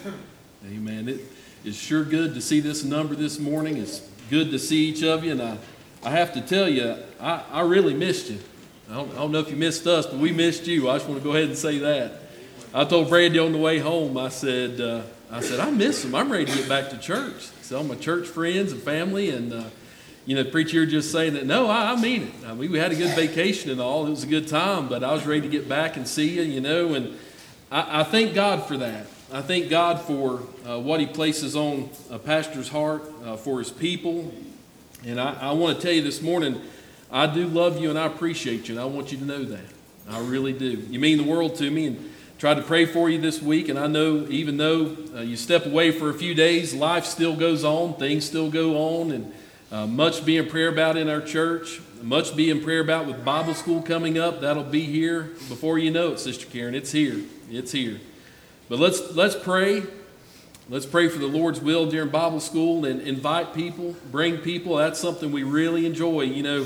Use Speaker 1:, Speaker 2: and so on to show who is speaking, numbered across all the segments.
Speaker 1: Amen. It is sure good to see this number this morning. It's good to see each of you. And I have to tell you, I really missed you. I don't know if you missed us, but we missed you. I just want to go ahead and say that. I told Brandy on the way home, I said, I miss them. I'm ready to get back to church. So all my church friends and family, and the preacher just saying that. No, I mean it. I mean, we had a good vacation and all. It was a good time, but I was ready to get back and see you, and I thank God for that. I thank God for what He places on a pastor's heart for his people. And I want to tell you this morning, I do love you and I appreciate you, and I want you to know that. I really do. You mean the world to me, and tried to pray for you this week. And I know even though you step away for a few days, life still goes on, things still go on, and much being prayer about in our church, much being prayer about with Bible school coming up. That'll be here before you know it, Sister Karen. It's here. It's here. But let's pray. Let's pray for the Lord's will during Bible school and invite people, bring people. That's something we really enjoy.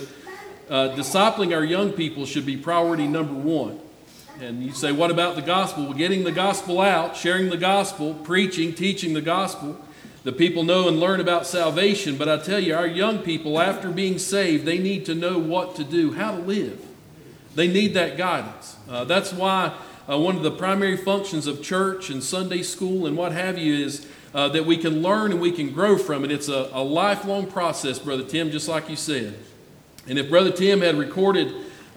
Speaker 1: Discipling our young people should be priority number one. And you say, what about the gospel? Well, getting the gospel out, sharing the gospel, preaching, teaching the gospel. The people know and learn about salvation. But I tell you, our young people, after being saved, they need to know what to do, how to live. They need that guidance. That's why one of the primary functions of church and Sunday school and what have you is that we can learn and we can grow from it. It's a lifelong process, Brother Tim, just like you said. And if Brother Tim had recorded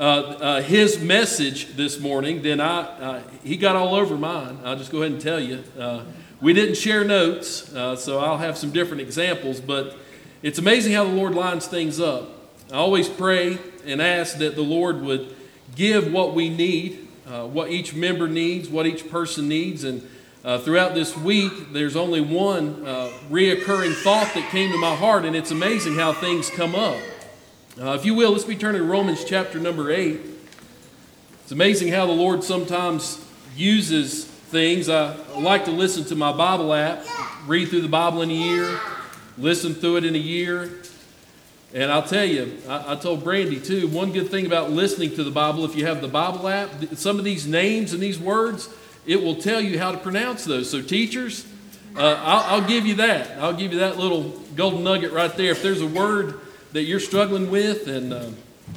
Speaker 1: his message this morning, then he got all over mine. I'll just go ahead and tell you. We didn't share notes, so I'll have some different examples, but it's amazing how the Lord lines things up. I always pray and ask that the Lord would give what we need, what each member needs, what each person needs. And throughout this week, there's only one reoccurring thought that came to my heart, and it's amazing how things come up. If you will, let's be turning to Romans chapter number 8. It's amazing how the Lord sometimes uses things. I like to listen to my Bible app, read through the Bible in a year, listen through it in a year. And I'll tell you, I told Brandy too, one good thing about listening to the Bible, if you have the Bible app, some of these names and these words, it will tell you how to pronounce those. So teachers, I'll give you that. I'll give you that little golden nugget right there. If there's a word that you're struggling with, and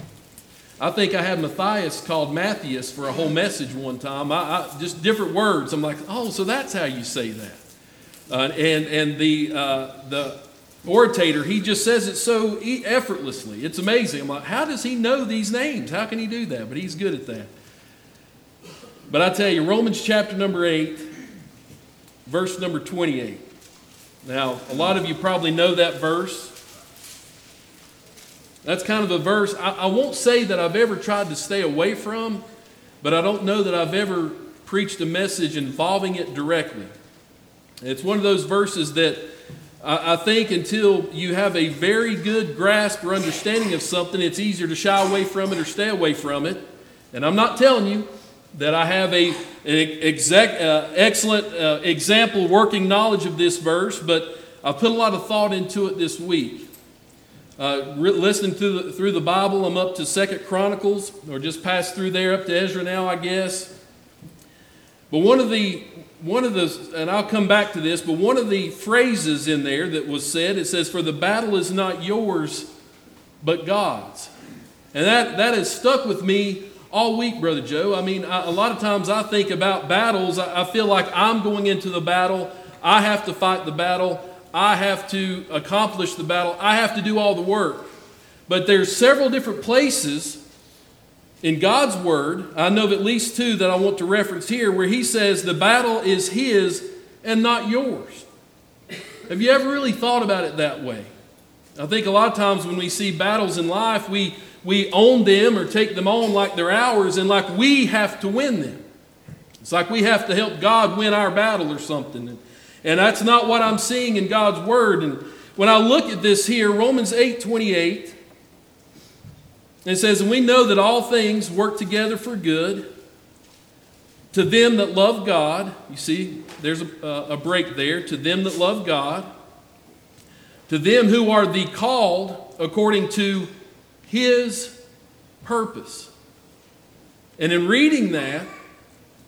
Speaker 1: I think I had Matthias called Matthias for a whole message one time. I just different words. I'm like, oh, so that's how you say that. And the orator, he just says it so effortlessly. It's amazing. I'm like, how does he know these names? How can he do that? But he's good at that. But I tell you, Romans chapter number 8, verse number 28. Now, a lot of you probably know that verse. That's kind of a verse I won't say that I've ever tried to stay away from, but I don't know that I've ever preached a message involving it directly. It's one of those verses that I think until you have a very good grasp or understanding of something, it's easier to shy away from it or stay away from it. And I'm not telling you that I have an excellent example working knowledge of this verse, but I've put a lot of thought into it this week. Listening through the Bible, I'm up to 2 Chronicles, or just passed through there up to Ezra now, I guess. But one of the, and I'll come back to this, but one of the phrases in there that was said, it says, "For the battle is not yours, but God's." And that has stuck with me all week, Brother Joe. I mean, a lot of times I think about battles. I feel like I'm going into the battle. I have to fight the battle. I have to accomplish the battle. I have to do all the work. But there's several different places in God's Word, I know of at least two that I want to reference here, where He says the battle is His and not yours. Have you ever really thought about it that way? I think a lot of times when we see battles in life, we own them or take them on like they're ours and like we have to win them. It's like we have to help God win our battle or something. And that's not what I'm seeing in God's Word. And when I look at this here, Romans 8:28, it says, "And we know that all things work together for good to them that love God." You see, there's a break there. "To them that love God, to them who are the called according to His purpose." And in reading that,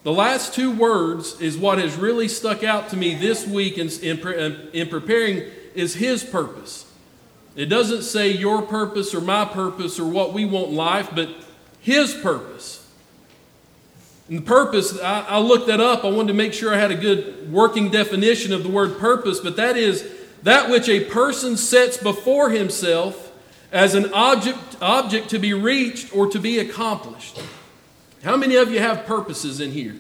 Speaker 1: The last two words is what has really stuck out to me this week in preparing is His purpose. It doesn't say your purpose or my purpose or what we want in life, but His purpose. And the purpose, I looked that up. I wanted to make sure I had a good working definition of the word purpose, but that is that which a person sets before himself as an object to be reached or to be accomplished. How many of you have purposes in here?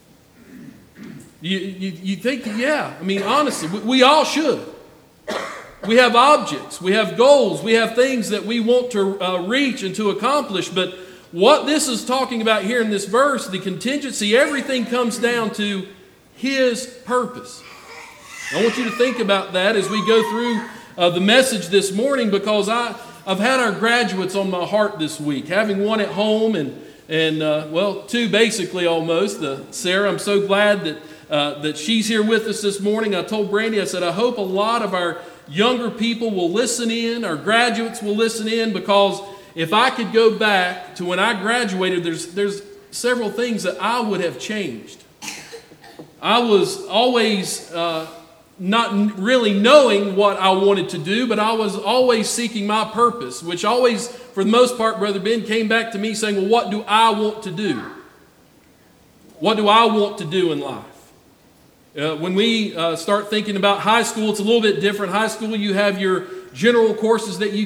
Speaker 1: You think, yeah. I mean, honestly, we all should. We have objects, we have goals, we have things that we want to reach and to accomplish. But what this is talking about here in this verse, the contingency, everything comes down to His purpose. I want you to think about that as we go through the message this morning, because I've had our graduates on my heart this week, having one at home and well, two basically almost. Sarah, I'm so glad that she's here with us this morning. I told Brandy, I said, I hope a lot of our younger people will listen in, our graduates will listen in, because if I could go back to when I graduated, there's several things that I would have changed. I was always not really knowing what I wanted to do, but I was always seeking my purpose, which always, for the most part, Brother Ben, came back to me saying, well, what do I want to do? What do I want to do in life? When we start thinking about high school, it's a little bit different. High school, you have your general courses that you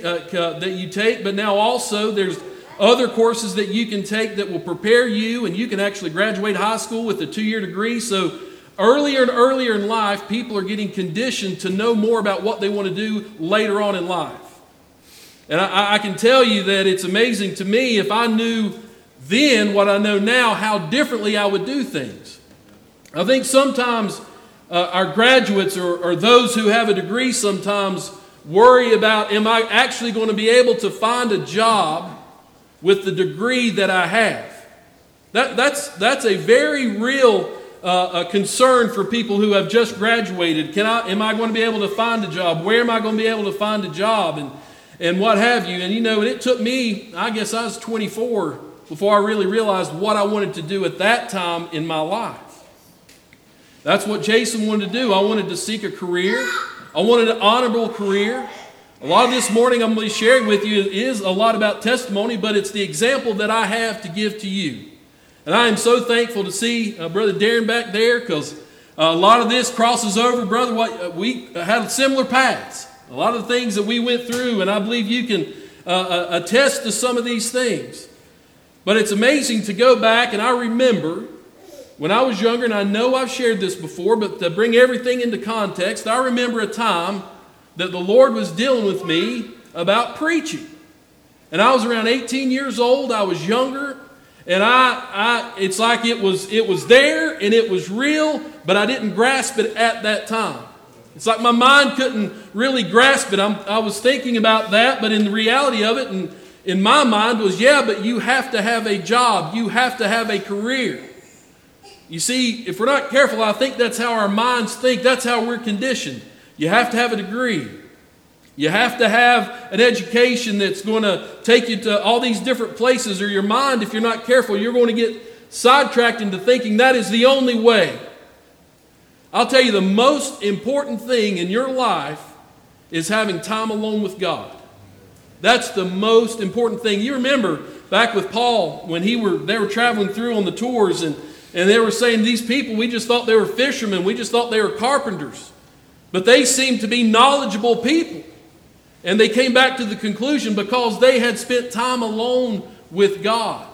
Speaker 1: take, but now also there's other courses that you can take that will prepare you, and you can actually graduate high school with a 2-year degree. So earlier and earlier in life, people are getting conditioned to know more about what they want to do later on in life. And I can tell you that it's amazing to me, if I knew then what I know now, how differently I would do things. I think sometimes our graduates or those who have a degree sometimes worry about, am I actually going to be able to find a job with the degree that I have? That's a very real concern for people who have just graduated. Am I going to be able to find a job? Where am I going to be able to find a job? And what have you? And it took me, I guess I was 24 before I really realized what I wanted to do at that time in my life. That's what Jason wanted to do. I wanted to seek a career. I wanted an honorable career. A lot of this morning I'm going to be sharing with you is a lot about testimony, but it's the example that I have to give to you. And I am so thankful to see Brother Darren back there, because a lot of this crosses over, brother. We had similar paths. A lot of the things that we went through, and I believe you can attest to some of these things. But it's amazing to go back, and I remember when I was younger, and I know I've shared this before, but to bring everything into context, I remember a time that the Lord was dealing with me about preaching. And I was around 18 years old. I was younger, and it's like it was there and it was real, but I didn't grasp it at that time. It's like my mind couldn't really grasp it. I was thinking about that, but in the reality of it, and in my mind was, yeah, but you have to have a job. You have to have a career. You see, if we're not careful, I think that's how our minds think. That's how we're conditioned. You have to have a degree. You have to have an education that's going to take you to all these different places, or your mind, if you're not careful, you're going to get sidetracked into thinking that is the only way. I'll tell you, the most important thing in your life is having time alone with God. That's the most important thing. You remember back with Paul when they were traveling through on the tours, and they were saying, these people, we just thought they were fishermen. We just thought they were carpenters. But they seemed to be knowledgeable people. And they came back to the conclusion because they had spent time alone with God.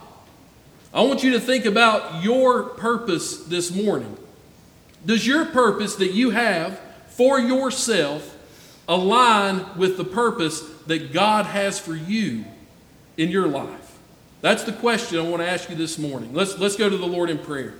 Speaker 1: I want you to think about your purpose this morning. Does your purpose that you have for yourself align with the purpose that God has for you in your life? That's the question I want to ask you this morning. Let's go to the Lord in prayer.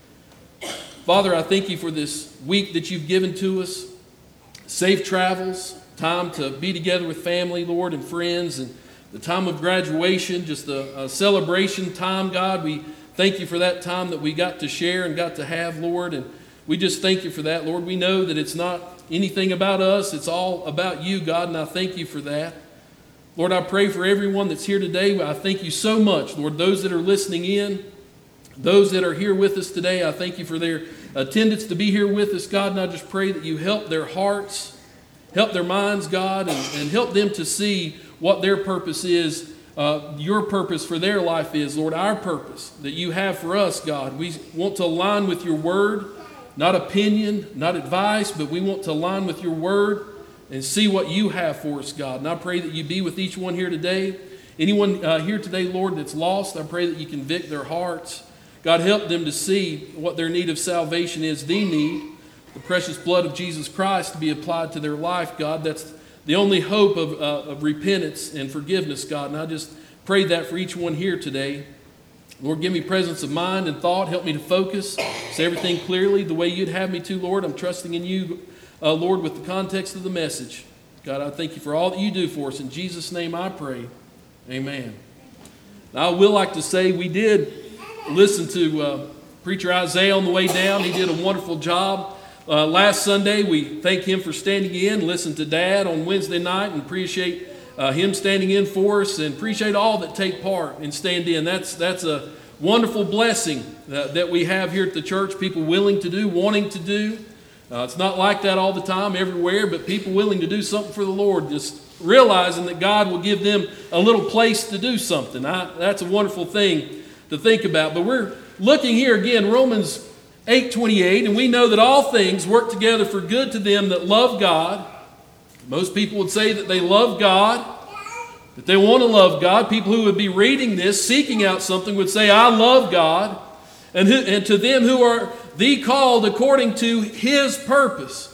Speaker 1: Father, I thank you for this week that you've given to us. Safe travels, time to be together with family, Lord, and friends, and the time of graduation, just a celebration time, God. We thank you for that time that we got to share and got to have, Lord, and we just thank you for that, Lord. We know that it's not anything about us. It's all about you, God, and I thank you for that. Lord, I pray for everyone that's here today. I thank you so much, Lord, those that are listening in. Those that are here with us today, I thank you for their attendance to be here with us, God, and I just pray that you help their hearts, help their minds, God, and help them to see what their purpose is, your purpose for their life is, Lord, our purpose that you have for us, God. We want to align with your word, not opinion, not advice, but we want to align with your word and see what you have for us, God. And I pray that you be with each one here today. Anyone here today, Lord, that's lost, I pray that you convict their hearts. God, help them to see what their need of salvation is, the need, the precious blood of Jesus Christ to be applied to their life, God. That's the only hope of repentance and forgiveness, God. And I just pray that for each one here today. Lord, give me presence of mind and thought. Help me to focus, say everything clearly the way you'd have me to, Lord. I'm trusting in you, Lord, with the context of the message. God, I thank you for all that you do for us. In Jesus' name I pray. Amen. Now, I will like to say we did listen to Preacher Isaiah on the way down. He did a wonderful job. Last Sunday, we thank him for standing in, listen to Dad on Wednesday night, and appreciate him standing in for us, and appreciate all that take part and stand in. That's a wonderful blessing that we have here at the church, people willing to do, wanting to do. It's not like that all the time everywhere, but people willing to do something for the Lord, just realizing that God will give them a little place to do something. That's a wonderful thing to think about. But we're looking here again, Romans 8:28, and we know that all things work together for good to them that love God. Most people would say that they love God, that they want to love God. People who would be reading this, seeking out something, would say, I love God. And to them who are the called according to his purpose.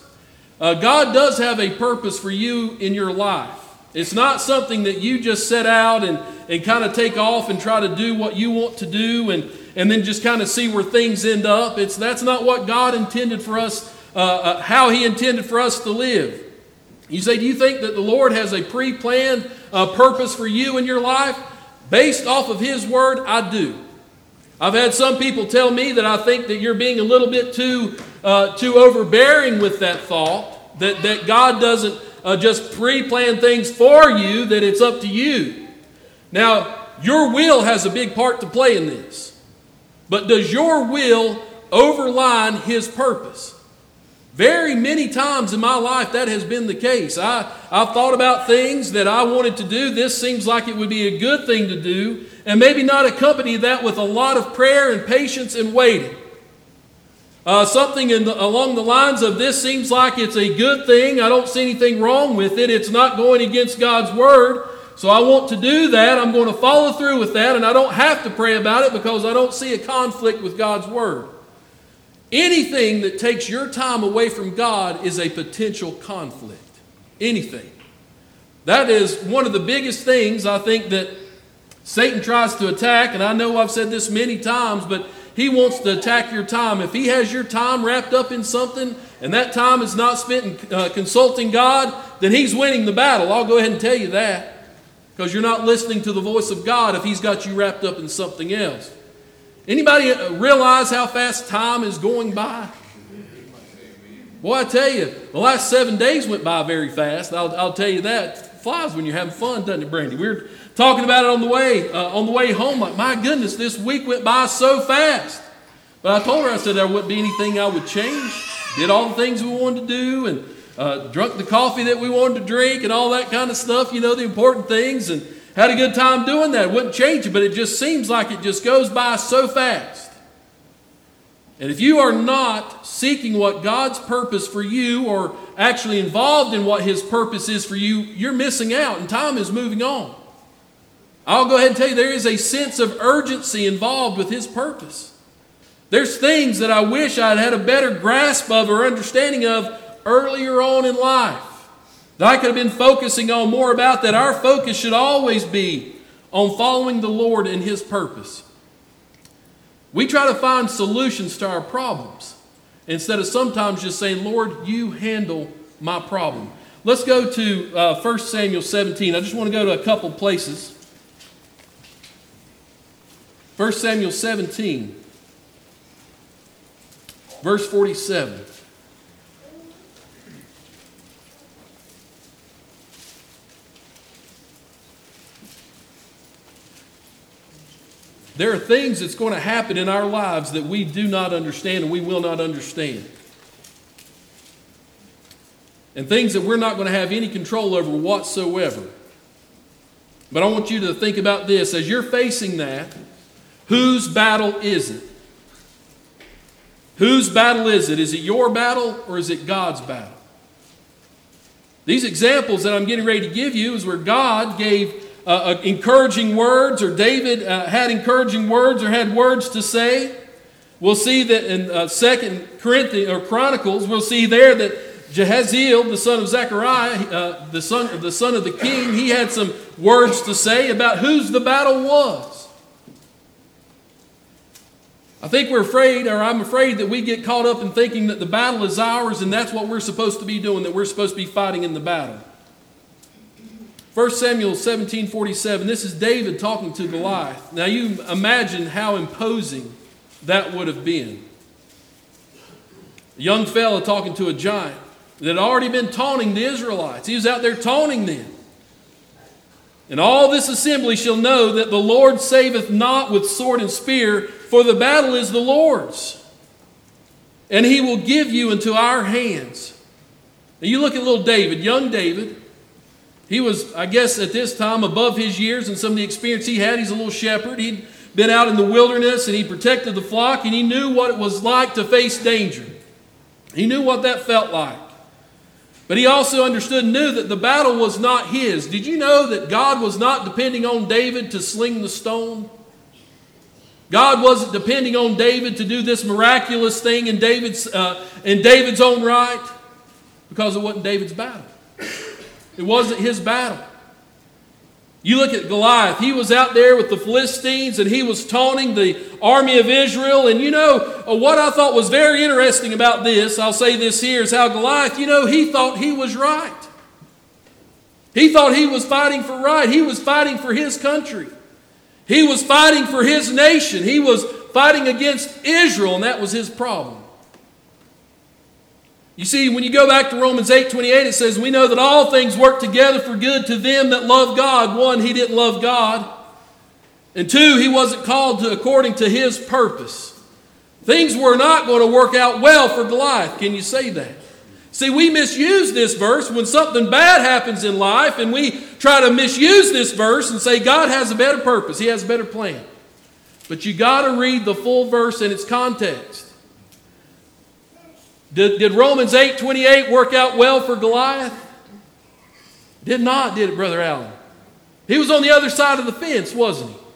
Speaker 1: God does have a purpose for you in your life. It's not something that you just set out and kind of take off and try to do what you want to do and then just kind of see where things end up. That's not what God intended for us, how he intended for us to live. You say, do you think that the Lord has a pre-planned purpose for you in your life? Based off of his word, I do. I've had some people tell me that I think that you're being a little bit too overbearing with that thought, that God doesn't just pre-plan things for you, that it's up to you. Now, your will has a big part to play in this. But does your will overline his purpose? Very many times in my life that has been the case. I've thought about things that I wanted to do. This seems like it would be a good thing to do, and maybe not accompany that with a lot of prayer and patience and waiting. Something along the lines of this seems like it's a good thing. I don't see anything wrong with it. It's not going against God's word. So I want to do that. I'm going to follow through with that, and I don't have to pray about it because I don't see a conflict with God's word. Anything that takes your time away from God is a potential conflict. Anything. That is one of the biggest things I think that Satan tries to attack, and I know I've said this many times, but he wants to attack your time. If he has your time wrapped up in something, and that time is not spent in consulting God, then he's winning the battle. I'll go ahead and tell you that. Because you're not listening to the voice of God if he's got you wrapped up in something else. Anybody realize how fast time is going by? Boy, I tell you, the last 7 days went by very fast. I'll tell you that. It flies when you're having fun, doesn't it, Brandy? We were talking about it on the way home. Like, my goodness, this week went by so fast. But I told her, I said there wouldn't be anything I would change. Did all the things we wanted to do and drunk the coffee that we wanted to drink and all that kind of stuff, you know, the important things, and had a good time doing that. Wouldn't change it, but it just seems like it just goes by so fast. And if you are not seeking what God's purpose for you or actually involved in what his purpose is for you, you're missing out and time is moving on. I'll go ahead and tell you there is a sense of urgency involved with his purpose. There's things that I wish I'd had a better grasp of or understanding of earlier on in life that I could have been focusing on more about, that our focus should always be on following the Lord and his purpose. We try to find solutions to our problems instead of sometimes just saying, Lord, you handle my problem. Let's go to 1 Samuel 17. I just want to go to a couple places. 1 Samuel 17, verse 47. There are things that's going to happen in our lives that we do not understand and we will not understand. And things that we're not going to have any control over whatsoever. But I want you to think about this. As you're facing that, whose battle is it? Whose battle is it? Is it your battle or is it God's battle? These examples that I'm getting ready to give you is where God gave encouraging words, or David had encouraging words or had words to say. We'll see that in 2 Corinthians or Chronicles, we'll see there that Jehaziel, the son of Zechariah, the son of the king, he had some words to say about whose the battle was. I think I'm afraid that we get caught up in thinking that the battle is ours and that's what we're supposed to be doing, that we're supposed to be fighting in the battle. 1 Samuel 17:47, this is David talking to Goliath. Now you imagine how imposing that would have been. A young fella talking to a giant that had already been taunting the Israelites. He was out there taunting them. And all this assembly shall know that the Lord saveth not with sword and spear, for the battle is the Lord's. And he will give you into our hands. Now you look at little David, young David. He was, I guess, at this time above his years and some of the experience he had. He's a little shepherd. He'd been out in the wilderness and he protected the flock and he knew what it was like to face danger. He knew what that felt like. But he also understood and knew that the battle was not his. Did you know that God was not depending on David to sling the stone? God wasn't depending on David to do this miraculous thing in David's own right, because it wasn't David's battle. It wasn't his battle. You look at Goliath. He was out there with the Philistines and he was taunting the army of Israel. And you know, what I thought was very interesting about this, I'll say this here, is how Goliath, he thought he was right. He thought he was fighting for right. He was fighting for his country. He was fighting for his nation. He was fighting against Israel, and that was his problem. You see, when you go back to Romans 8:28, it says, we know that all things work together for good to them that love God. One, he didn't love God. And two, he wasn't called to according to his purpose. Things were not going to work out well for Goliath. Can you say that? See, we misuse this verse when something bad happens in life, and we try to misuse this verse and say God has a better purpose. He has a better plan. But you got to read the full verse in its context. Did Romans 8:28 work out well for Goliath? Did not, did it, Brother Allen? He was on the other side of the fence, wasn't he?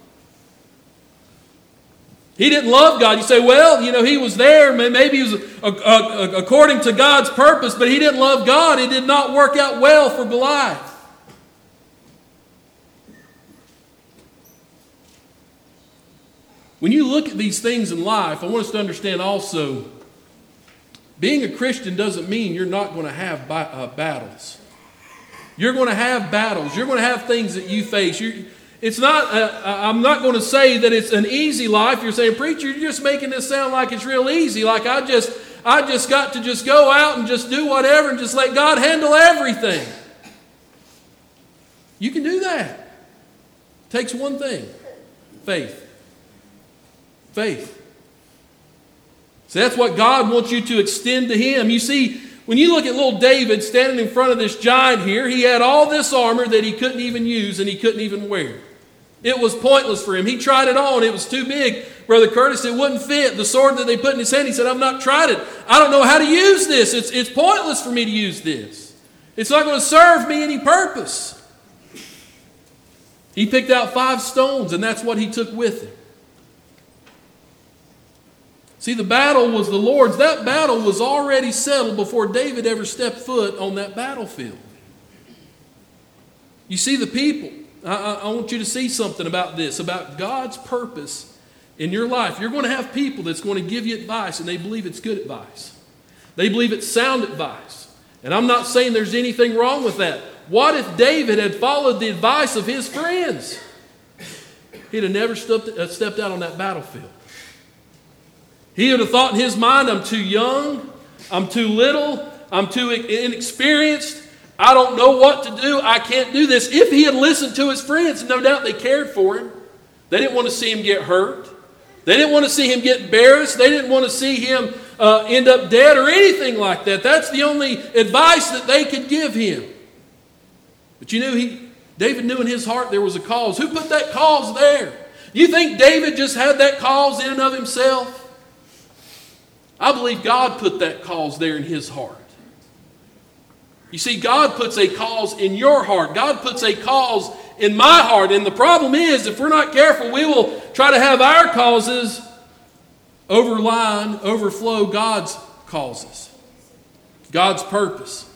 Speaker 1: He didn't love God. You say, well, he was there. Maybe he was according to God's purpose, but he didn't love God. It did not work out well for Goliath. When you look at these things in life, I want us to understand also, being a Christian doesn't mean you're not going to have battles. You're going to have battles. You're going to have things that you face. I'm not going to say that it's an easy life. You're saying, preacher, you're just making this sound like it's real easy. Like I just got to just go out and just do whatever and just let God handle everything. You can do that. It takes one thing. Faith. Faith. So that's what God wants you to extend to him. You see, when you look at little David standing in front of this giant here, he had all this armor that he couldn't even use and he couldn't even wear. It was pointless for him. He tried it on. It was too big. Brother Curtis, it wouldn't fit. The sword that they put in his hand, he said, I've not tried it. I don't know how to use this. It's pointless for me to use this. It's not going to serve me any purpose. He picked out 5 stones, and that's what he took with him. See, the battle was the Lord's. That battle was already settled before David ever stepped foot on that battlefield. You see, the people, I want you to see something about this, about God's purpose in your life. You're going to have people that's going to give you advice, and they believe it's good advice. They believe it's sound advice. And I'm not saying there's anything wrong with that. What if David had followed the advice of his friends? He'd have never stepped out on that battlefield. He would have thought in his mind, I'm too young, I'm too little, I'm too inexperienced, I don't know what to do, I can't do this. If he had listened to his friends, no doubt they cared for him. They didn't want to see him get hurt. They didn't want to see him get embarrassed. They didn't want to see him end up dead or anything like that. That's the only advice that they could give him. But you knew David knew in his heart there was a cause. Who put that cause there? You think David just had that cause in and of himself? I believe God put that cause there in his heart. You see, God puts a cause in your heart. God puts a cause in my heart. And the problem is, if we're not careful, we will try to have our causes overflow God's causes, God's purpose.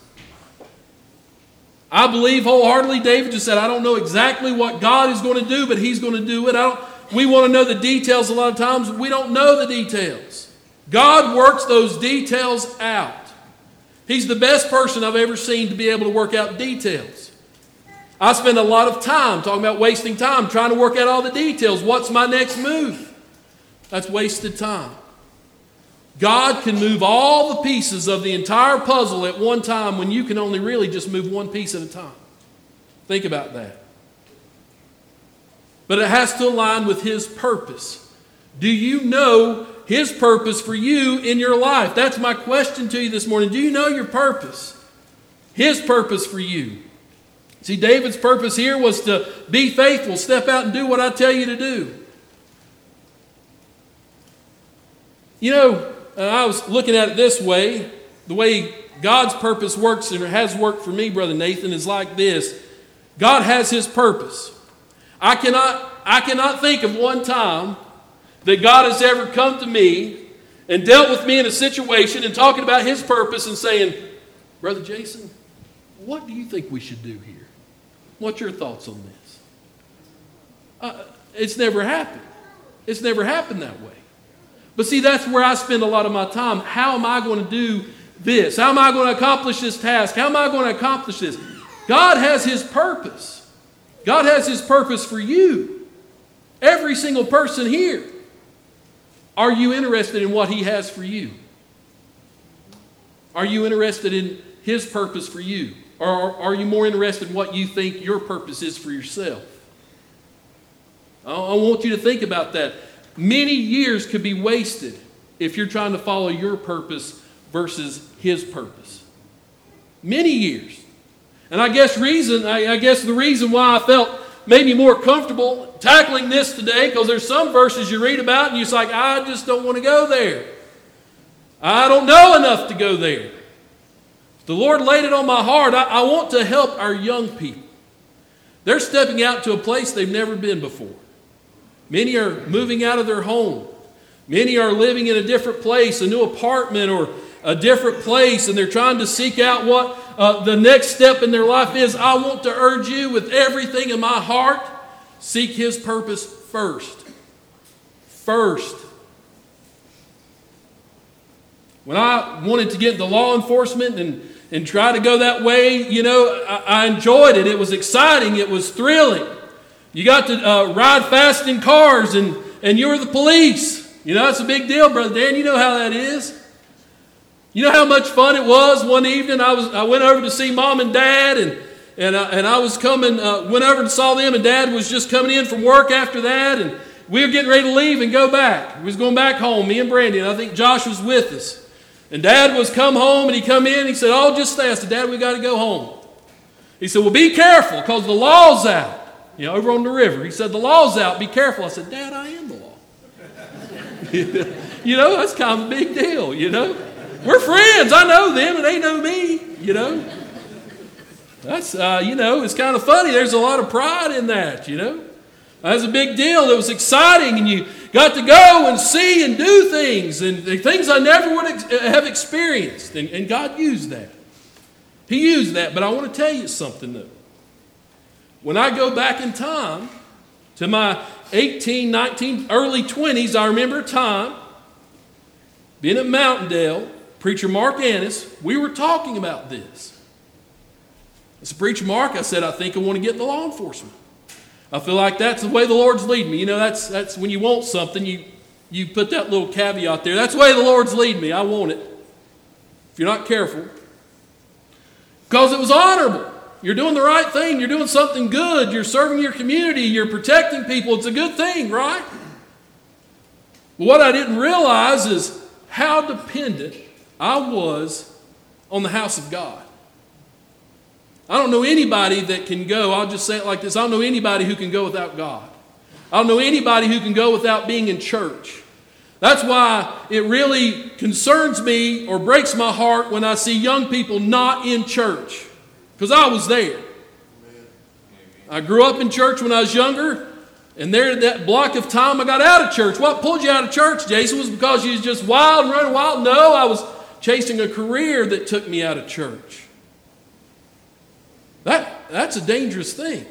Speaker 1: I believe wholeheartedly David just said, I don't know exactly what God is going to do, but he's going to do it. We want to know the details a lot of times. We don't know the details. God works those details out. He's the best person I've ever seen to be able to work out details. I spend a lot of time talking about wasting time, trying to work out all the details. What's my next move? That's wasted time. God can move all the pieces of the entire puzzle at one time when you can only really just move one piece at a time. Think about that. But it has to align with his purpose. Do you know his purpose for you in your life? That's my question to you this morning. Do you know your purpose? His purpose for you. See, David's purpose here was to be faithful, step out and do what I tell you to do. You know, I was looking at it this way. The way God's purpose works and has worked for me, Brother Nathan, is like this. God has his purpose. I cannot think of one time that God has ever come to me and dealt with me in a situation and talking about his purpose and saying, Brother Jason, what do you think we should do here? What's your thoughts on this? It's never happened. It's never happened that way. But see, that's where I spend a lot of my time. How am I going to do this? How am I going to accomplish this task? How am I going to accomplish this? God has his purpose. God has his purpose for you. Every single person here. Are you interested in what he has for you? Are you interested in his purpose for you? Or are you more interested in what you think your purpose is for yourself? I want you to think about that. Many years could be wasted if you're trying to follow your purpose versus his purpose. Many years. And I guess the reason why I felt maybe more comfortable tackling this today, because there's some verses you read about and you're like, I just don't want to go there. I don't know enough to go there. The Lord laid it on my heart. I want to help our young people. They're stepping out to a place they've never been before. Many are moving out of their home. Many are living in a different place, a new apartment or a different place, and they're trying to seek out what the next step in their life is. I want to urge you with everything in my heart, seek his purpose first. First. When I wanted to get into law enforcement and try to go that way, you know, I enjoyed it. It was exciting. It was thrilling. You got to ride fast in cars and you were the police. You know, that's a big deal, Brother Dan. You know how that is. You know how much fun it was one evening. I went over to see Mom and Dad and I was coming, went over and saw them, and Dad was just coming in from work after that, and we were getting ready to leave and go back. We was going back home, me and Brandy, and I think Josh was with us. And Dad was come home, and he come in, and he said, oh, just stay. I said, Dad, we got to go home. He said, well, be careful, because the law's out. You know, over on the river. He said, the law's out, be careful. I said, Dad, I am the law. You know, that's kind of a big deal, you know. We're friends. I know them, and they know me, you know. That's, you know, it's kind of funny. There's a lot of pride in that, you know. That's a big deal. It was exciting, and you got to go and see and do things, and things I never would have experienced, and God used that. He used that, but I want to tell you something, though. When I go back in time to my 18, 19, early 20s, I remember a time being at Mountaindale, Preacher Mark Annis, we were talking about this. I said, Preacher Mark, I said, I think I want to get into law enforcement. I feel like that's the way the Lord's leading me. You know, that's when you want something, you put that little caveat there. That's the way the Lord's leading me. I want it. If you're not careful. Because it was honorable. You're doing the right thing. You're doing something good. You're serving your community. You're protecting people. It's a good thing, right? But what I didn't realize is how dependent I was on the house of God. I don't know anybody that can go, I'll just say it like this, I don't know anybody who can go without God. I don't know anybody who can go without being in church. That's why it really concerns me or breaks my heart when I see young people not in church. Because I was there. I grew up in church when I was younger, and there that block of time I got out of church. What pulled you out of church, Jason? Was because you was just wild and running wild? No, I was chasing a career that took me out of church. That's a dangerous thing.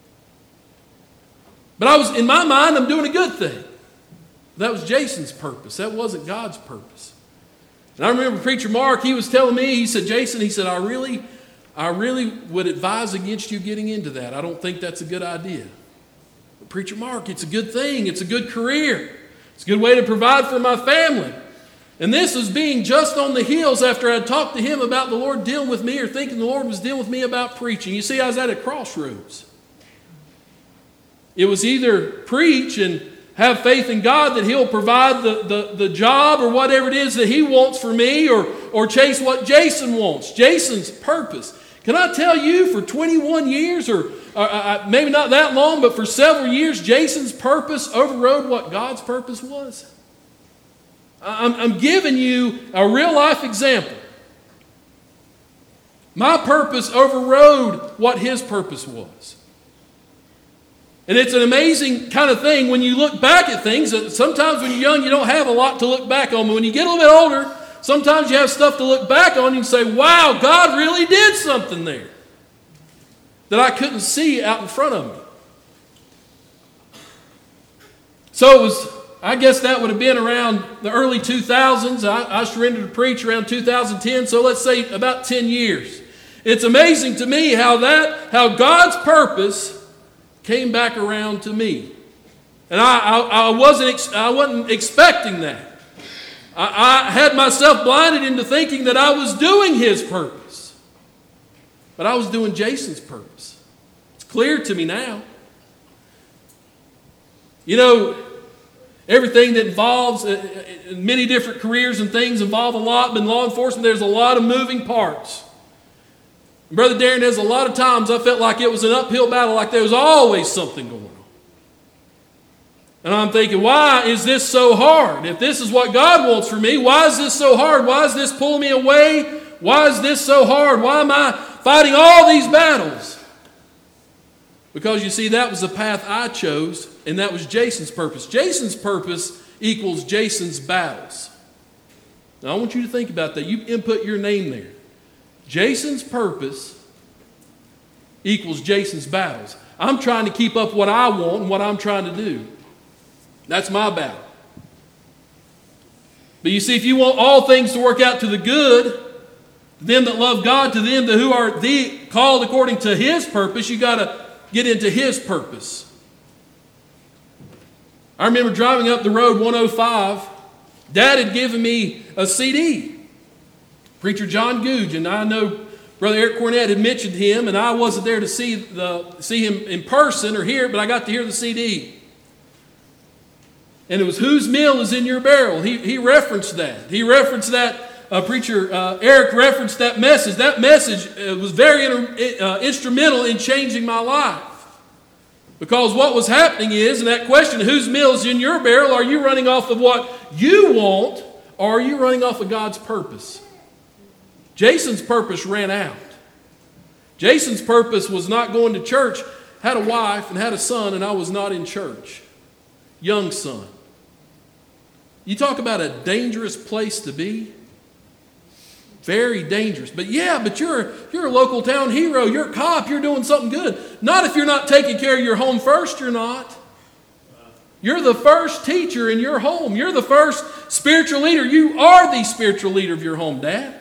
Speaker 1: But in my mind, I'm doing a good thing. That was Jason's purpose. That wasn't God's purpose. And I remember Preacher Mark, he was telling me, he said, Jason, he said, I really would advise against you getting into that. I don't think that's a good idea. But Preacher Mark, it's a good thing. It's a good career. It's a good way to provide for my family. And this was being just on the heels after I'd talked to him about the Lord dealing with me or thinking the Lord was dealing with me about preaching. You see, I was at a crossroads. It was either preach and have faith in God that He'll provide the job or whatever it is that He wants for me, or chase what Jason wants, Jason's purpose. Can I tell you, for 21 years, or maybe not that long, but for several years, Jason's purpose overrode what God's purpose was? I'm giving you a real-life example. My purpose overrode what his purpose was. And it's an amazing kind of thing when you look back at things. Sometimes when you're young, you don't have a lot to look back on. But when you get a little bit older, sometimes you have stuff to look back on and say, wow, God really did something there that I couldn't see out in front of me. So it was, I guess that would have been around the early 2000s. I surrendered to preach around 2010, so let's say about 10 years. It's amazing to me how God's purpose came back around to me. And I wasn't expecting that. I had myself blinded into thinking that I was doing His purpose. But I was doing Jason's purpose. It's clear to me now. You know, everything that involves many different careers and things involve a lot, but in law enforcement there's a lot of moving parts. Brother Darren, there's a lot of times I felt like it was an uphill battle, like there was always something going on. And I'm thinking, why is this so hard? If this is what God wants for me, why is this so hard? Why is this pulling me away? Why is this so hard? Why am I fighting all these battles? Because you see, that was the path I chose, and that was Jason's purpose. Jason's purpose equals Jason's battles. Now, I want you to think about that. You input your name there. Jason's purpose equals Jason's battles. I'm trying to keep up what I want and what I'm trying to do. That's my battle. But you see, if you want all things to work out to the good, to them that love God, to them who are called according to His purpose, you got to get into His purpose. I remember driving up the road 105. Dad had given me a CD. Preacher John Googe, and I know Brother Eric Cornett had mentioned him, and I wasn't there to see him in person or hear it, but I got to hear the CD. And it was "Whose Meal is in Your Barrel." He referenced that. He referenced that. Preacher Eric referenced that message. That message was very instrumental in changing my life. Because what was happening is, and that question, whose meal is in your barrel, are you running off of what you want, or are you running off of God's purpose? Jason's purpose ran out. Jason's purpose was not going to church. Had a wife and had a son, and I was not in church. Young son. You talk about a dangerous place to be. Very dangerous. But you're a local town hero. You're a cop. You're doing something good. Not if you're not taking care of your home first, you're not. You're the first teacher in your home. You're the first spiritual leader. You are the spiritual leader of your home, Dad.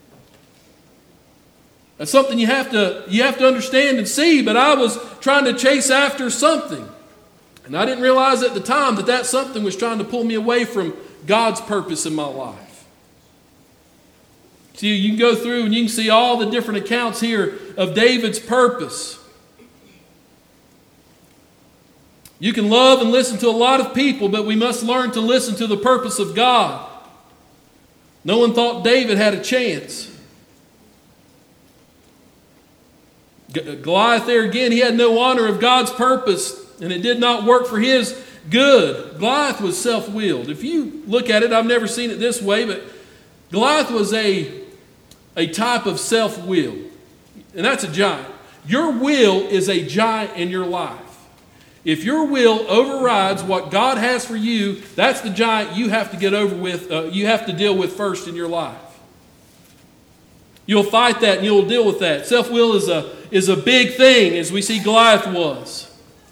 Speaker 1: That's something you have to understand and see, but I was trying to chase after something. And I didn't realize at the time that something was trying to pull me away from God's purpose in my life. See, you can go through and you can see all the different accounts here of David's purpose. You can love and listen to a lot of people, but we must learn to listen to the purpose of God. No one thought David had a chance. Goliath there again, he had no honor of God's purpose, and it did not work for his good. Goliath was self-willed. If you look at it, I've never seen it this way, but Goliath was a type of self-will, and that's a giant. Your will is a giant in your life. If your will overrides what God has for you, that's the giant you have to get over with, you have to deal with first in your life. You'll fight that and you'll deal with that. Self-will is a big thing, as we see Goliath was.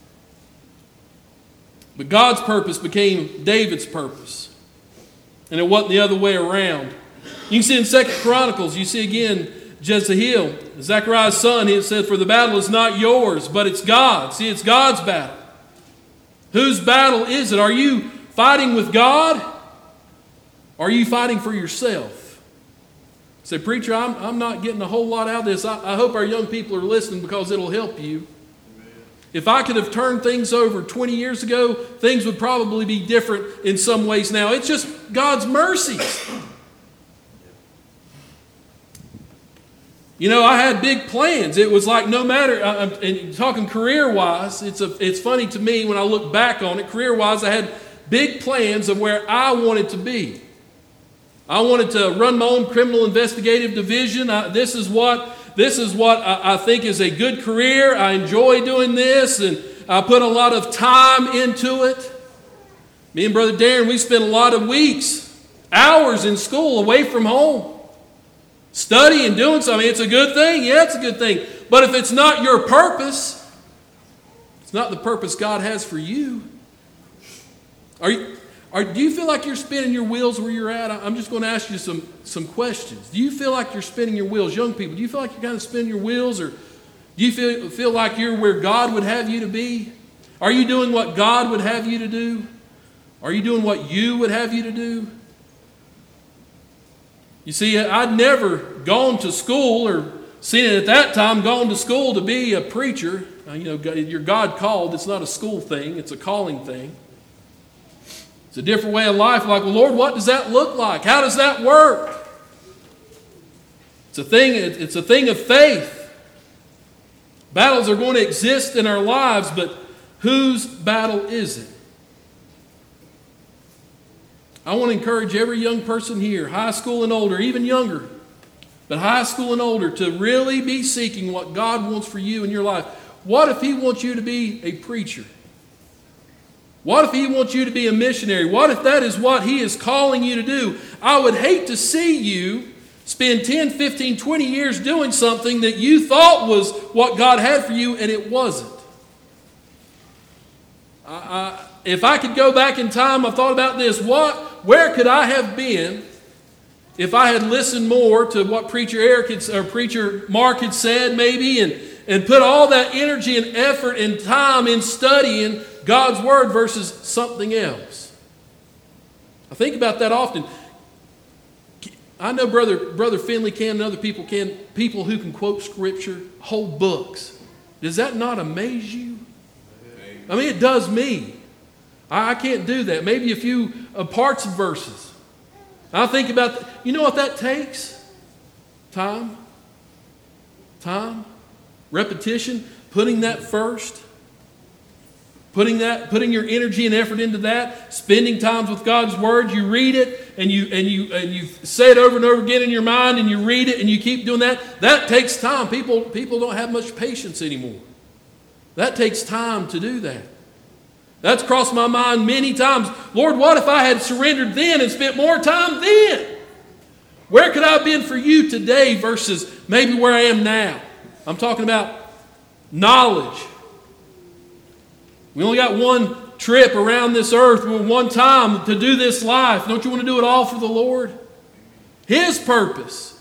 Speaker 1: But God's purpose became David's purpose. And it wasn't the other way around. You can see in 2 Chronicles, you see again Jezreel, Zechariah's son, he said, "For the battle is not yours, but it's God's." See, it's God's battle. Whose battle is it? Are you fighting with God? Or are you fighting for yourself? Say, "Preacher, I'm not getting a whole lot out of this." I hope our young people are listening, because it'll help you. Amen. If I could have turned things over 20 years ago, things would probably be different in some ways now. It's just God's mercies. You know, I had big plans. It was like no matter, and talking career-wise, it's funny to me when I look back on it. Career-wise, I had big plans of where I wanted to be. I wanted to run my own criminal investigative division. This is what I think is a good career. I enjoy doing this, and I put a lot of time into it. Me and Brother Darren, we spent a lot of weeks, hours in school away from home. Studying, doing something. It's a good thing. Yeah, it's a good thing. But if it's not your purpose, it's not the purpose God has for you. Do you feel like you're spinning your wheels where you're at? I'm just going to ask you some questions. Do you feel like you're spinning your wheels? Young people, do you feel like you're kind of spinning your wheels? Or do you feel like you're where God would have you to be? Are you doing what God would have you to do? Are you doing what you would have you to do? You see, I'd never gone to school, or seen it at that time, gone to school to be a preacher. You're God called. It's not a school thing. It's a calling thing. It's a different way of life. Like, well, Lord, what does that look like? How does that work? It's a thing of faith. Battles are going to exist in our lives, but whose battle is it? I want to encourage every young person here, high school and older, even younger, but high school and older, to really be seeking what God wants for you in your life. What if He wants you to be a preacher? What if He wants you to be a missionary? What if that is what He is calling you to do? I would hate to see you spend 10, 15, 20 years doing something that you thought was what God had for you, and it wasn't. If I could go back in time, I thought about this. Where could I have been if I had listened more to what Preacher Eric or Preacher Mark had said, maybe, and put all that energy and effort and time in studying God's Word versus something else? I think about that often. I know Brother Finley can, and other people can, people who can quote Scripture, whole books. Does that not amaze you? I mean, it does me. I can't do that. Maybe a few parts of verses. I think about, you know what that takes? Time. Repetition. Putting that first. Putting your energy and effort into that. Spending times with God's Word. You read it and you say it over and over again in your mind, and you read it and you keep doing that. That takes time. People don't have much patience anymore. That takes time to do that. That's crossed my mind many times. Lord, what if I had surrendered then and spent more time then? Where could I have been for you today versus maybe where I am now? I'm talking about knowledge. We only got one trip around this earth, one time to do this life. Don't you want to do it all for the Lord? His purpose.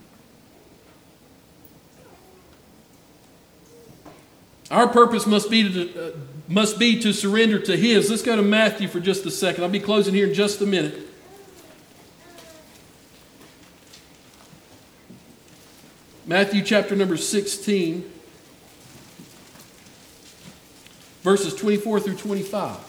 Speaker 1: Our purpose must be to surrender to His. Let's go to Matthew for just a second. I'll be closing here in just a minute. Matthew chapter number 16, verses 24 through 25.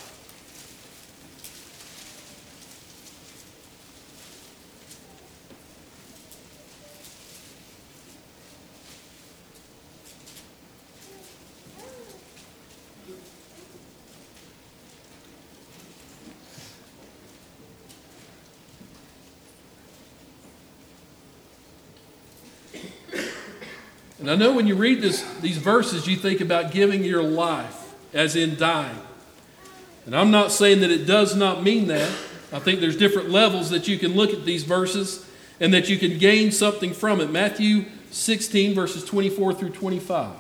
Speaker 1: And I know when you read these verses, you think about giving your life, as in dying. And I'm not saying that it does not mean that. I think there's different levels that you can look at these verses and that you can gain something from it. Matthew 16, verses 24 through 25.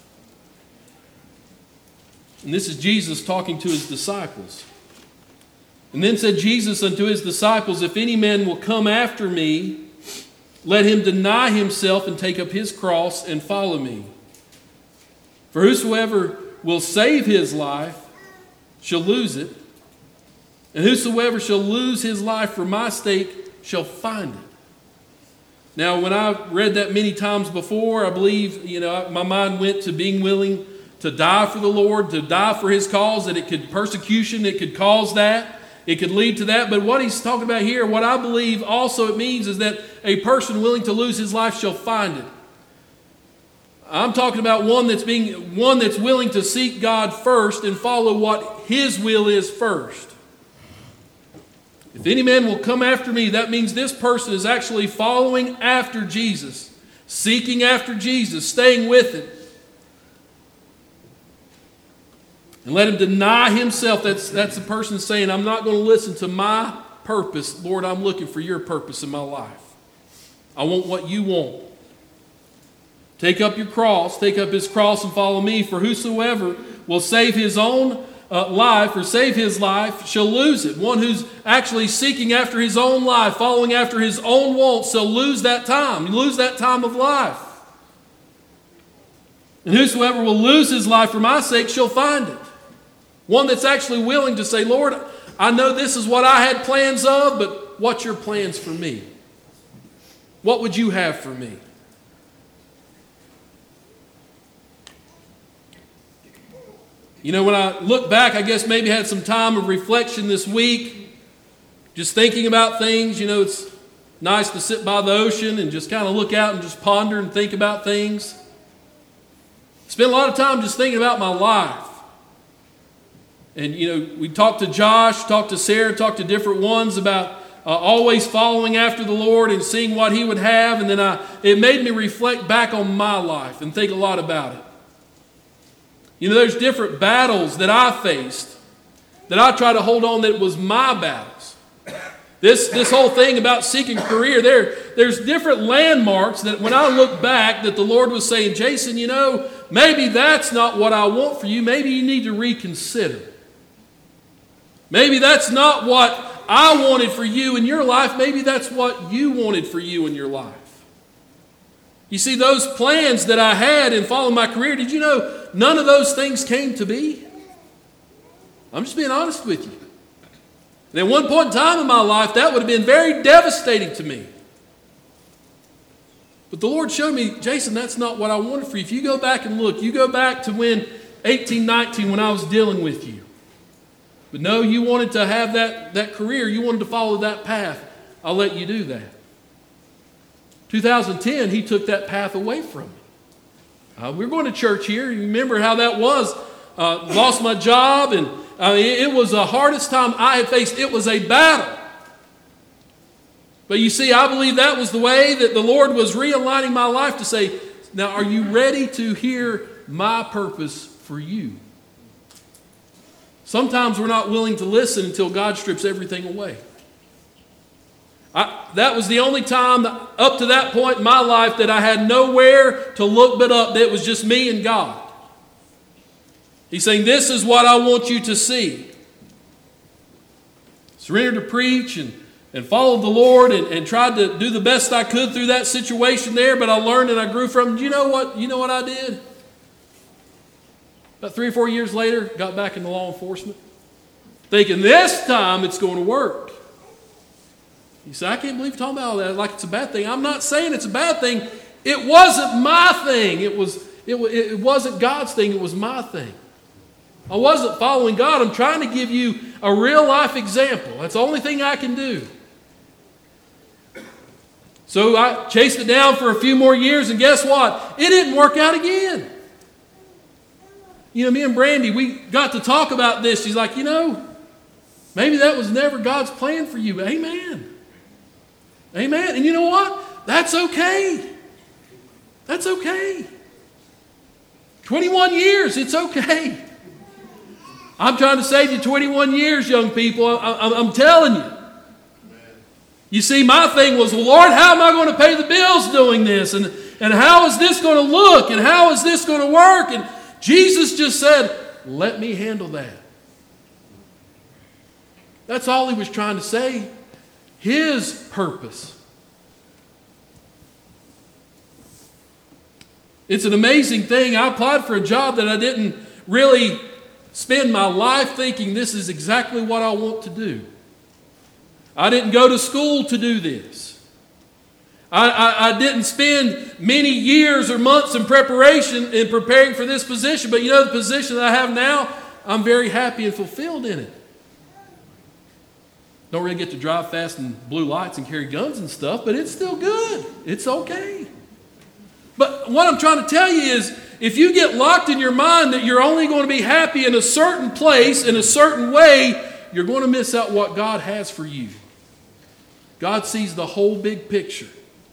Speaker 1: And this is Jesus talking to his disciples. And then said Jesus unto his disciples, If any man will come after me, let him deny himself and take up his cross and follow me. For whosoever will save his life shall lose it, and whosoever shall lose his life for my sake shall find it. Now, when I read that many times before, I believe, my mind went to being willing to die for the Lord, to die for his cause, that it could persecution, it could cause that. It could lead to that, but what he's talking about here, what I believe also it means is that a person willing to lose his life shall find it. I'm talking about one that's willing to seek God first and follow what his will is first. If any man will come after me, that means this person is actually following after Jesus, seeking after Jesus, staying with him. And let him deny himself. That's the person saying, I'm not going to listen to my purpose. Lord, I'm looking for your purpose in my life. I want what you want. Take up your cross, take up his cross and follow me. For whosoever will save his own life or save his life shall lose it. One who's actually seeking after his own life, following after his own wants, shall lose that time. Lose that time of life. And whosoever will lose his life for my sake shall find it. One that's actually willing to say, Lord, I know this is what I had plans of, but what's your plans for me? What would you have for me? When I look back, I guess maybe I had some time of reflection this week, just thinking about things. It's nice to sit by the ocean and just kind of look out and just ponder and think about things. Spent a lot of time just thinking about my life. And, we talked to Josh, talked to Sarah, talked to different ones about always following after the Lord and seeing what he would have. And then it made me reflect back on my life and think a lot about it. There's different battles that I faced that I try to hold on that was my battles. This whole thing about seeking career, there's different landmarks that when I look back that the Lord was saying, Jason, maybe that's not what I want for you. Maybe you need to reconsider. Maybe that's not what I wanted for you in your life. Maybe that's what you wanted for you in your life. You see, those plans that I had in following my career, did you know none of those things came to be? I'm just being honest with you. And at one point in time in my life, that would have been very devastating to me. But the Lord showed me, Jason, that's not what I wanted for you. If you go back and look, you go back to when 18, 19, when I was dealing with you. But no, you wanted to have that career. You wanted to follow that path. I'll let you do that. 2010, he took that path away from me. We're going to church here. You remember how that was. Lost my job, and it was the hardest time I had faced. It was a battle. But you see, I believe that was the way that the Lord was realigning my life to say, now are you ready to hear my purpose for you? Sometimes we're not willing to listen until God strips everything away. That was the only time up to that point in my life that I had nowhere to look but up. That was just me and God. He's saying, this is what I want you to see. Surrendered to preach and followed the Lord and tried to do the best I could through that situation there, but I learned and I grew from it. You know what I did? About 3 or 4 years later, got back into law enforcement, thinking this time it's going to work. You say, I can't believe you're talking about all that like it's a bad thing. I'm not saying it's a bad thing. It wasn't my thing. It wasn't God's thing. It was my thing. I wasn't following God. I'm trying to give you a real life example. That's the only thing I can do. So I chased it down for a few more years, and guess what? It didn't work out again. You know, me and Brandy, we got to talk about this. She's like, maybe that was never God's plan for you. Amen. Amen. And you know what? That's okay. That's okay. 21 years, it's okay. I'm trying to save you 21 years, young people. I'm telling you. You see, my thing was, well, Lord, how am I going to pay the bills doing this? And how is this going to look? And how is this going to work? And Jesus just said, let me handle that. That's all he was trying to say. His purpose. It's an amazing thing. I applied for a job that I didn't really spend my life thinking this is exactly what I want to do. I didn't go to school to do this. I didn't spend many years or months in preparation in preparing for this position. But the position that I have now, I'm very happy and fulfilled in it. Don't really get to drive fast in blue lights and carry guns and stuff, but it's still good. It's okay. But what I'm trying to tell you is, if you get locked in your mind that you're only going to be happy in a certain place, in a certain way, you're going to miss out what God has for you. God sees the whole big picture.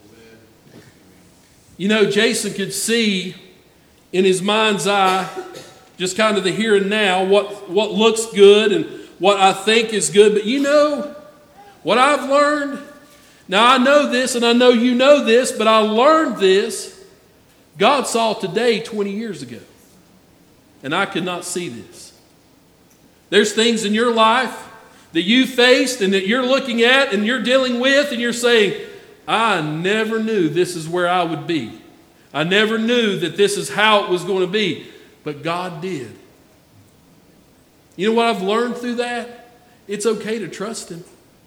Speaker 1: Jason could see in his mind's eye just kind of the here and now, what looks good and what I think is good. But what I've learned? Now I know this and I know you know this, but I learned this. God saw today 20 years ago. And I could not see this. There's things in your life that you faced and that you're looking at and you're dealing with, and you're saying, I never knew this is where I would be. I never knew that this is how it was going to be. But God did. You know what I've learned through that? It's okay to trust Him.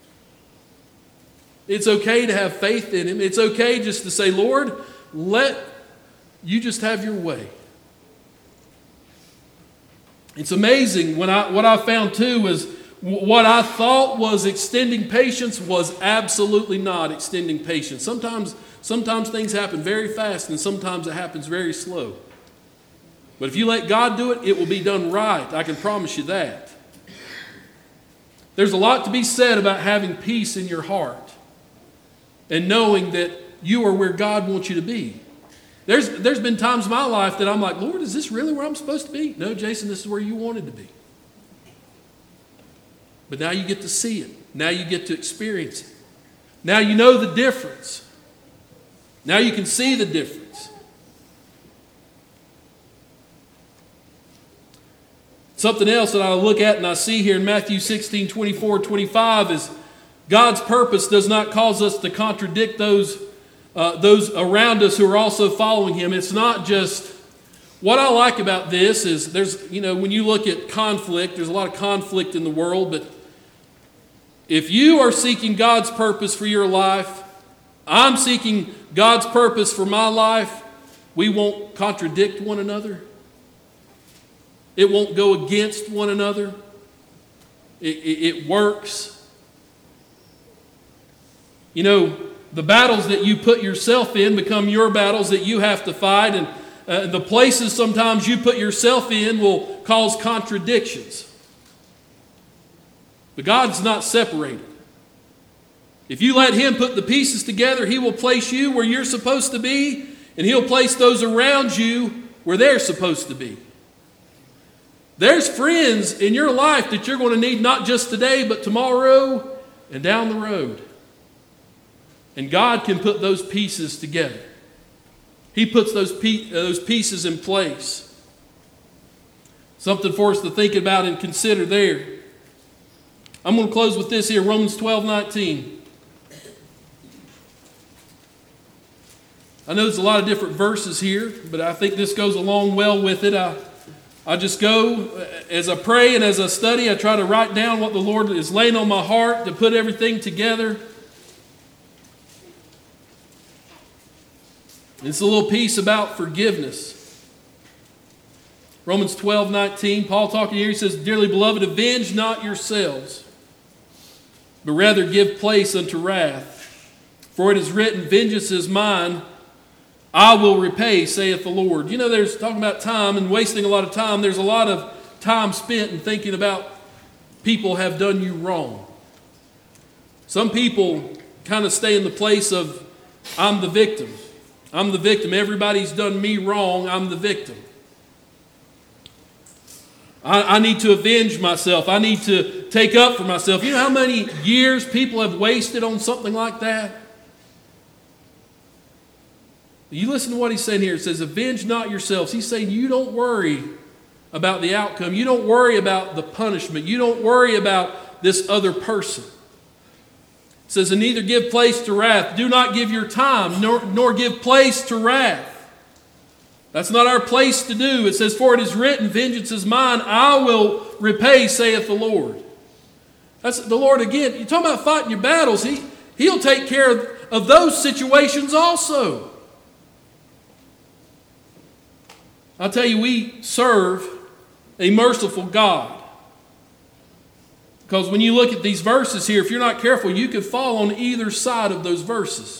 Speaker 1: It's okay to have faith in Him. It's okay just to say, Lord, let you just have your way. It's amazing. What I found too was what I thought was extending patience was absolutely not extending patience. Sometimes things happen very fast, and sometimes it happens very slow. But if you let God do it, it will be done right. I can promise you that. There's a lot to be said about having peace in your heart and knowing that you are where God wants you to be. There's been times in my life that I'm like, Lord, is this really where I'm supposed to be? No, Jason, this is where you wanted to be. But now you get to see it. Now you get to experience it. Now you know the difference. Now you can see the difference. Something else that I look at and I see here in Matthew 16, 24, 25 is God's purpose does not cause us to contradict those around us who are also following Him. It's not just, what I like about this is when you look at conflict, there's a lot of conflict in the world, but if you are seeking God's purpose for your life, I'm seeking God's purpose for my life, we won't contradict one another. It won't go against one another. It works. The battles that you put yourself in become your battles that you have to fight, and the places sometimes you put yourself in will cause contradictions. But God's not separated. If you let Him put the pieces together, He will place you where you're supposed to be, and He'll place those around you where they're supposed to be. There's friends in your life that you're going to need not just today, but tomorrow and down the road. And God can put those pieces together. He puts those pieces in place. Something for us to think about and consider there. I'm going to close with this here, Romans 12:19. I know there's a lot of different verses here, but I think this goes along well with it. I just go, as I pray and as I study, I try to write down what the Lord is laying on my heart to put everything together. It's a little piece about forgiveness. Romans 12:19, Paul talking here, he says, "Dearly beloved, avenge not yourselves, but rather give place unto wrath. For it is written, vengeance is mine, I will repay, saith the Lord." You know, there's talking about time and wasting a lot of time. There's a lot of time spent in thinking about people have done you wrong. Some people kind of stay in the place of, I'm the victim. I'm the victim. Everybody's done me wrong. I'm the victim. I need to avenge myself. I need to take up for myself. You know how many years people have wasted on something like that? You listen to what he's saying here. It says, avenge not yourselves. He's saying you don't worry about the outcome. You don't worry about the punishment. You don't worry about this other person. It says, and neither give place to wrath. Do not give your time, nor give place to wrath. That's not our place to do. It says, for it is written, vengeance is mine, I will repay, saith the Lord. That's the Lord again. You're talking about fighting your battles. He'll take care of those situations also. I'll tell you, we serve a merciful God. Because when you look at these verses here, if you're not careful, you could fall on either side of those verses.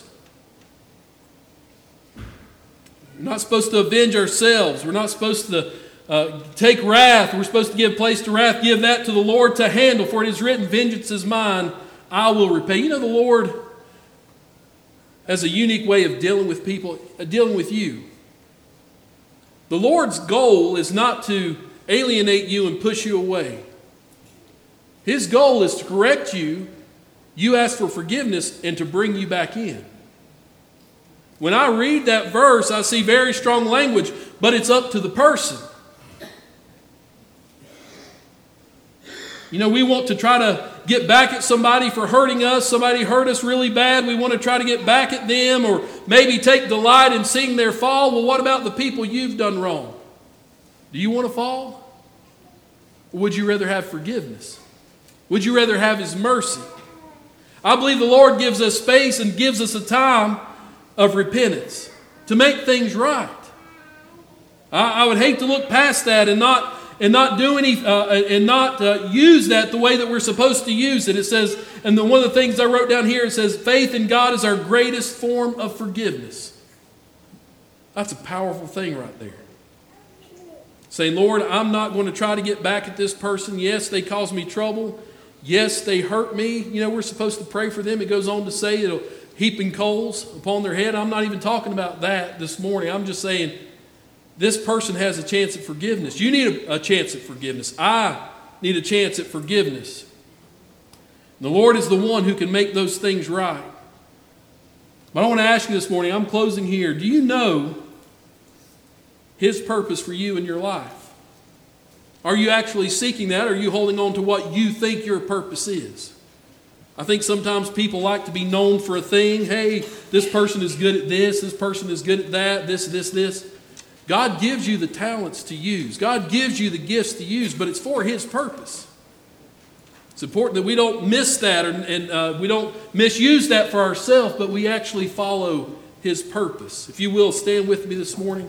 Speaker 1: We're not supposed to avenge ourselves. We're not supposed to take wrath. We're supposed to give place to wrath. Give that to the Lord to handle. For it is written, vengeance is mine, I will repay. You know, the Lord has a unique way of dealing with people, dealing with you. The Lord's goal is not to alienate you and push you away. His goal is to correct you, you ask for forgiveness, and to bring you back in. When I read that verse, I see very strong language, but it's up to the person. You know, we want to try to get back at somebody for hurting us. Somebody hurt us really bad. We want to try to get back at them, or maybe take delight in seeing their fall. Well, what about the people you've done wrong? Do you want to fall? Or would you rather have forgiveness? Would you rather have His mercy? I believe the Lord gives us space and gives us a time of repentance to make things right. I would hate to look past that and not do any and not use that the way that we're supposed to use it. It says, and one of the things I wrote down here, it says, faith in God is our greatest form of forgiveness. That's a powerful thing right there. Saying, Lord, I'm not going to try to get back at this person. Yes, they caused me trouble. Yes, they hurt me. You know, we're supposed to pray for them. It goes on to say it'll heaping coals upon their head. I'm not even talking about that this morning. I'm just saying this person has a chance at forgiveness. You need a chance at forgiveness. I need a chance at forgiveness. And the Lord is the one who can make those things right. But I want to ask you this morning, I'm closing here. Do you know His purpose for you in your life? Are you actually seeking that? Or are you holding on to what you think your purpose is? I think sometimes people like to be known for a thing. Hey, this person is good at this. This person is good at that. This. God gives you the talents to use. God gives you the gifts to use, but it's for His purpose. It's important that we don't miss that and we don't misuse that for ourselves, but we actually follow His purpose. If you will, stand with me this morning.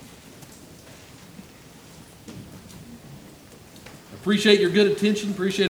Speaker 1: Appreciate your good attention. Appreciate